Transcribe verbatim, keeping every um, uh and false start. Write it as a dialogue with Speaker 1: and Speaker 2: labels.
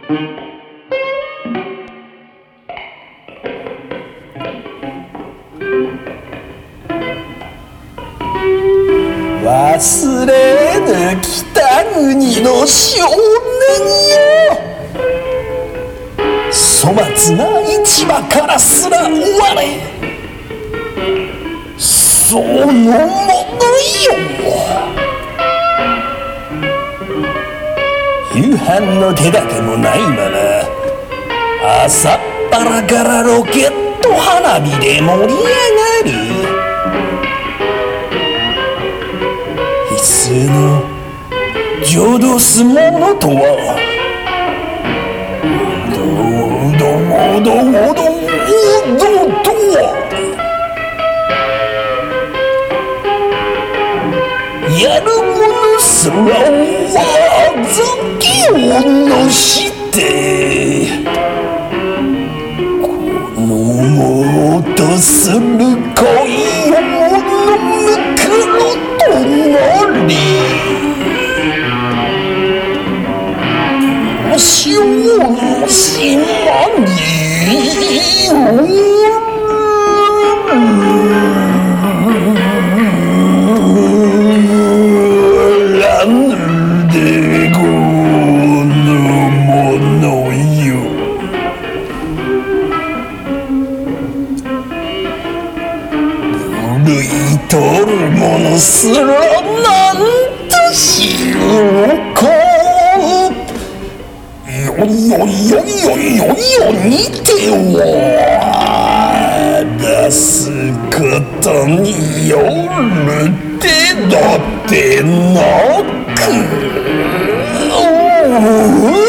Speaker 1: 忘れぬ北国の少年よ、粗末な市場からすら追われ、そのものよ、夕飯の手立てもないまま朝っぱらからロケット花火で盛り上がる一斉の浄土すものとは、どうどうどうどうどうとは、やる者すらは預けをのしてこのもとする恋をのむくろとなり、しょうの島になんでこのものよ、類とるものすらなんとしようか、よいよいよいよいよいよにては出すことによる手だてなく、